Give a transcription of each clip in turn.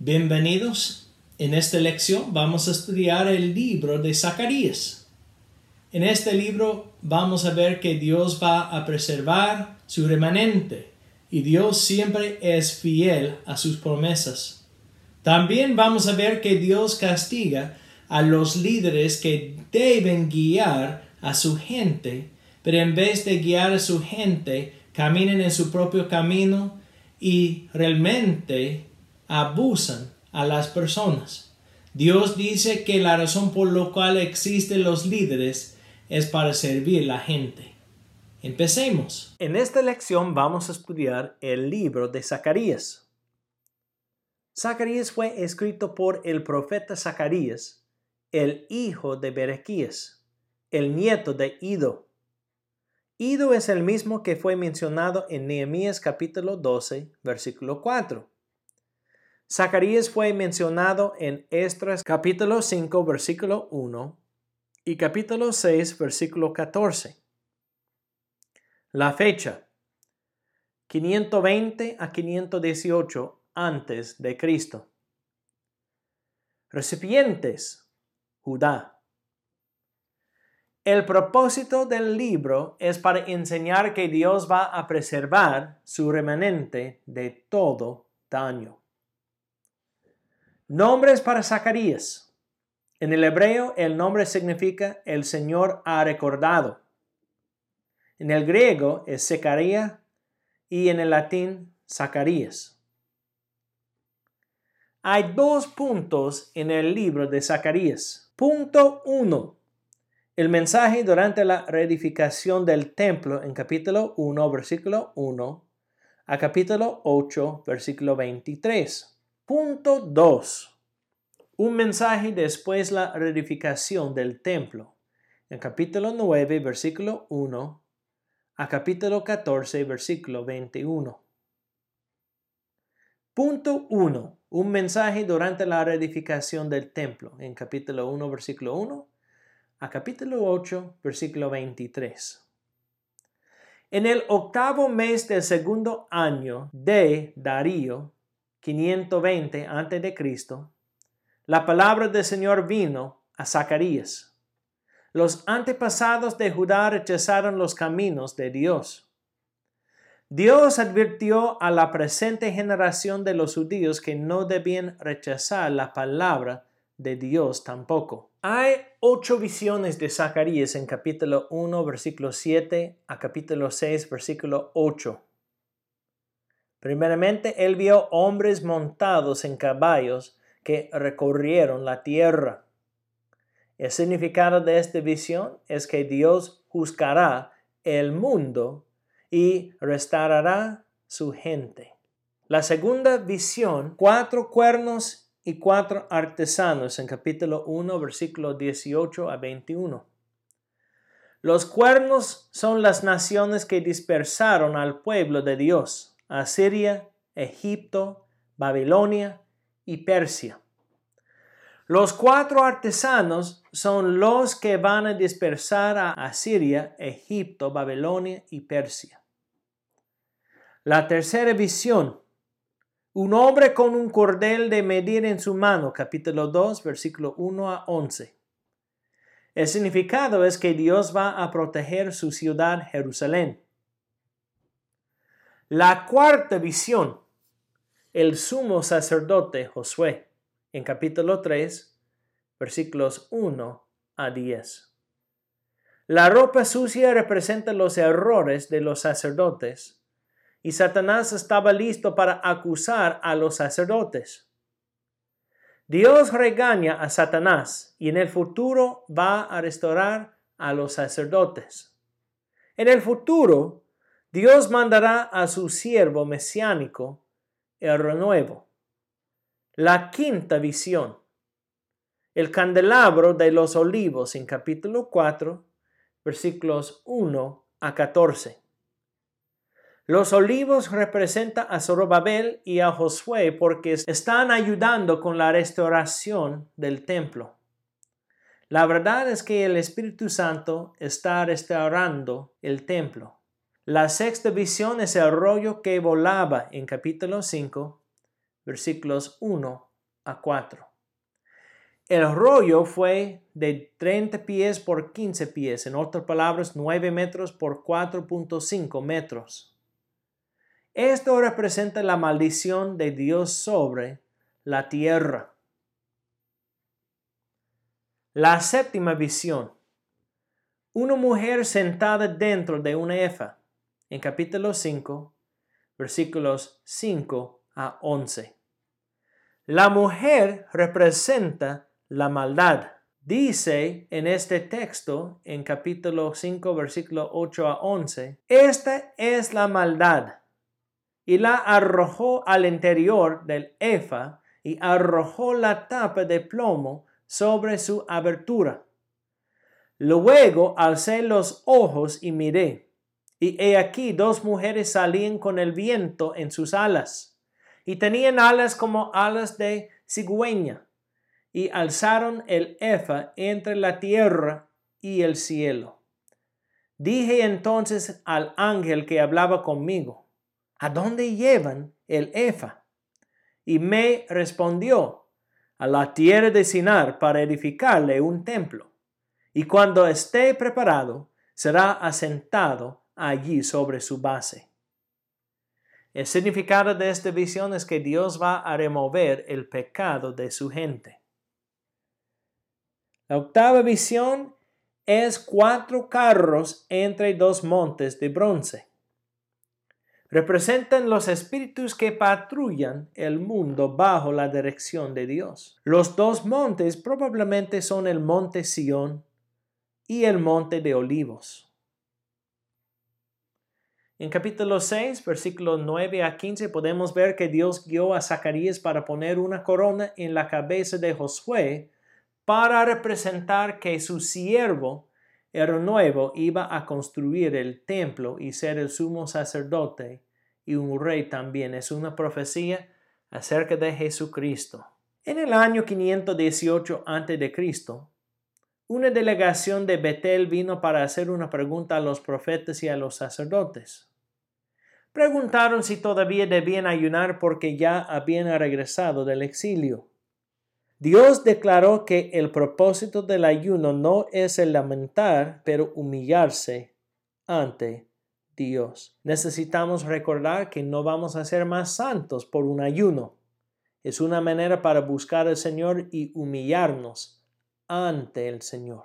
Bienvenidos. En esta lección vamos a estudiar el libro de Zacarías. En este libro vamos a ver que Dios va a preservar su remanente y Dios siempre es fiel a sus promesas. También vamos a ver que Dios castiga a los líderes que deben guiar a su gente, pero en vez de guiar a su gente, caminan en su propio camino y realmente abusan a las personas. Dios dice que la razón por la cual existen los líderes es para servir a la gente. Empecemos. En esta lección vamos a estudiar el libro de Zacarías. Zacarías fue escrito por el profeta Zacarías, el hijo de Berequías, el nieto de Iddo. Iddo es el mismo que fue mencionado en Nehemías capítulo 12, versículo 4. Zacarías fue mencionado en Esdras capítulo 5, versículo 1 y capítulo 6, versículo 14. La fecha, 520 a 518 antes de Cristo. Recipientes, Judá. El propósito del libro es para enseñar que Dios va a preservar su remanente de todo daño. Nombres para Zacarías. En el hebreo, el nombre significa el Señor ha recordado. En el griego es Zacarías y en el latín Zacarías. Hay dos puntos en el libro de Zacarías. Punto 1. El mensaje durante la reedificación del templo en capítulo 1, versículo 1 a capítulo 8, versículo 23. Punto 2. Un mensaje después de la reedificación del templo en capítulo 9, versículo 1 a capítulo 14, versículo 21. Punto 1. Un mensaje durante la reedificación del templo en capítulo 1, versículo 1 a capítulo 8, versículo 23. En el 8º mes del segundo año de Darío, 520 a.C., la palabra del Señor vino a Zacarías. Los antepasados de Judá rechazaron los caminos de Dios. Dios advirtió a la presente generación de los judíos que no debían rechazar la palabra de Dios tampoco. Hay 8 visiones de Zacarías en capítulo 1, versículo 7 a capítulo 6, versículo 8. Primeramente, él vio hombres montados en caballos que recorrieron la tierra. El significado de esta visión es que Dios juzgará el mundo y restaurará su gente. La segunda visión, 4 cuernos y 4 artesanos en capítulo 1, versículo 18 a 21. Los cuernos son las naciones que dispersaron al pueblo de Dios: Asiria, Egipto, Babilonia y Persia. Los 4 artesanos son los que van a dispersar a Asiria, Egipto, Babilonia y Persia. La tercera visión, un hombre con un cordel de medir en su mano, capítulo 2, versículo 1 a 11. El significado es que Dios va a proteger su ciudad, Jerusalén. La cuarta visión, el sumo sacerdote Josué, en capítulo 3, versículos 1 a 10. La ropa sucia representa los errores de los sacerdotes y Satanás estaba listo para acusar a los sacerdotes. Dios regaña a Satanás y en el futuro va a restaurar a los sacerdotes. En el futuro, Dios mandará a su siervo mesiánico el renuevo. La quinta visión, el candelabro de los olivos en capítulo 4, versículos 1 a 14. Los olivos representan a Zorobabel y a Josué porque están ayudando con la restauración del templo. La verdad es que el Espíritu Santo está restaurando el templo. La sexta visión es el rollo que volaba en capítulo 5, versículos 1 a 4. El rollo fue de 30 pies por 15 pies, en otras palabras, 9 metros por 4.5 metros. Esto representa la maldición de Dios sobre la tierra. La séptima visión. Una mujer sentada dentro de una efa, en capítulo 5, versículos 5 a 11. La mujer representa la maldad. Dice en este texto, en capítulo 5, versículo 8 a 11, esta es la maldad, y la arrojó al interior del efa y arrojó la tapa de plomo sobre su abertura. Luego alcé los ojos y miré, y he aquí 2 mujeres salían con el viento en sus alas, y tenían alas como alas de cigüeña, y alzaron el efa entre la tierra y el cielo. Dije entonces al ángel que hablaba conmigo, ¿a dónde llevan el efa? Y me respondió, a la tierra de Sinar para edificarle un templo. Y cuando esté preparado, será asentado allí sobre su base. El significado de esta visión es que Dios va a remover el pecado de su gente. La octava visión es 4 carros entre 2 montes de bronce. Representan los espíritus que patrullan el mundo bajo la dirección de Dios. Los 2 montes probablemente son el monte Sión y el monte de Olivos. En capítulo 6, versículos 9 a 15, podemos ver que Dios guió a Zacarías para poner una corona en la cabeza de Josué para representar que su siervo, el nuevo, iba a construir el templo y ser el sumo sacerdote y un rey también. Es una profecía acerca de Jesucristo. En el año 518 a.C., una delegación de Betel vino para hacer una pregunta a los profetas y a los sacerdotes. Preguntaron si todavía debían ayunar porque ya habían regresado del exilio. Dios declaró que el propósito del ayuno no es el lamentar, pero humillarse ante Dios. Necesitamos recordar que no vamos a ser más santos por un ayuno. Es una manera para buscar al Señor y humillarnos ante el Señor.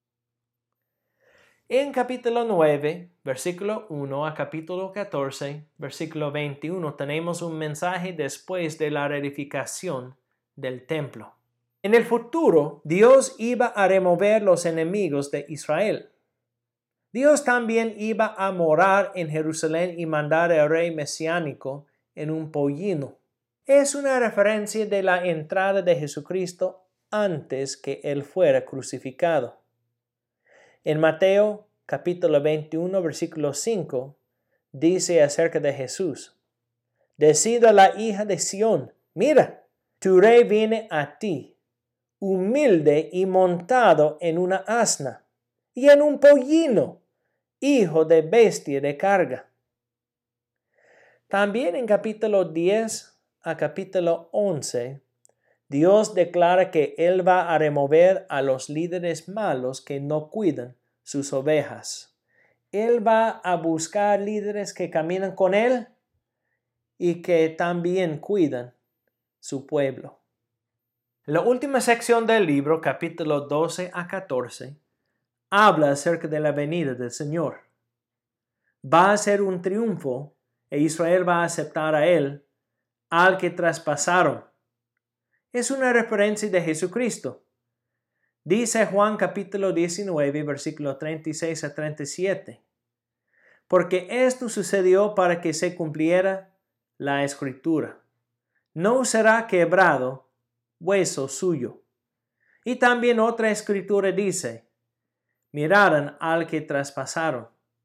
En capítulo 9, versículo 1 a capítulo 14, versículo 21, tenemos un mensaje después de la reedificación del templo. En el futuro, Dios iba a remover los enemigos de Israel. Dios también iba a morar en Jerusalén y mandar al rey mesiánico en un pollino. Es una referencia de la entrada de Jesucristo antes que él fuera crucificado. En Mateo capítulo 21 versículo 5 dice acerca de Jesús: Decid a la hija de Sión, mira, tu rey viene a ti, humilde y montado en una asna y en un pollino, hijo de bestia de carga. También en capítulo 10 a capítulo 11, Dios declara que Él va a remover a los líderes malos que no cuidan sus ovejas. Él va a buscar líderes que caminan con Él y que también cuidan su pueblo. La última sección del libro, capítulo 12 a 14, habla acerca de la venida del Señor. Va a ser un triunfo e Israel va a aceptar a Él, al que traspasaron. Es una referencia de Jesucristo. Dice Juan capítulo 19, versículo 36 a 37. Porque esto sucedió para que se cumpliera la Escritura. No será quebrado hueso suyo. Y también otra Escritura dice: miraron al que traspasaron.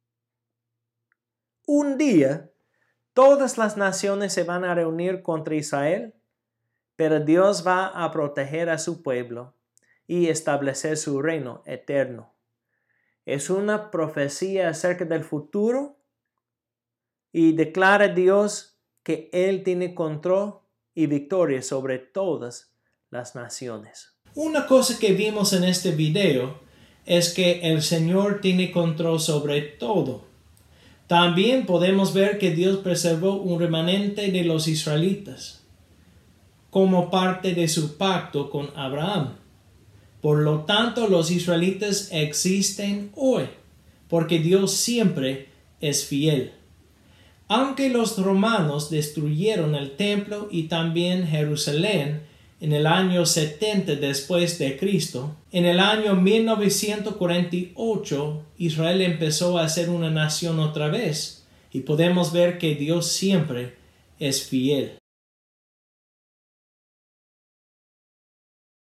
Un día, todas las naciones se van a reunir contra Israel, pero Dios va a proteger a su pueblo y establecer su reino eterno. Es una profecía acerca del futuro y declara Dios que Él tiene control y victoria sobre todas las naciones. Una cosa que vimos en este video es que el Señor tiene control sobre todo. También podemos ver que Dios preservó un remanente de los israelitas como parte de su pacto con Abraham. Por lo tanto, los israelitas existen hoy, porque Dios siempre es fiel. Aunque los romanos destruyeron el templo y también Jerusalén en el año 70 después de Cristo, en el año 1948 Israel empezó a ser una nación otra vez, y podemos ver que Dios siempre es fiel.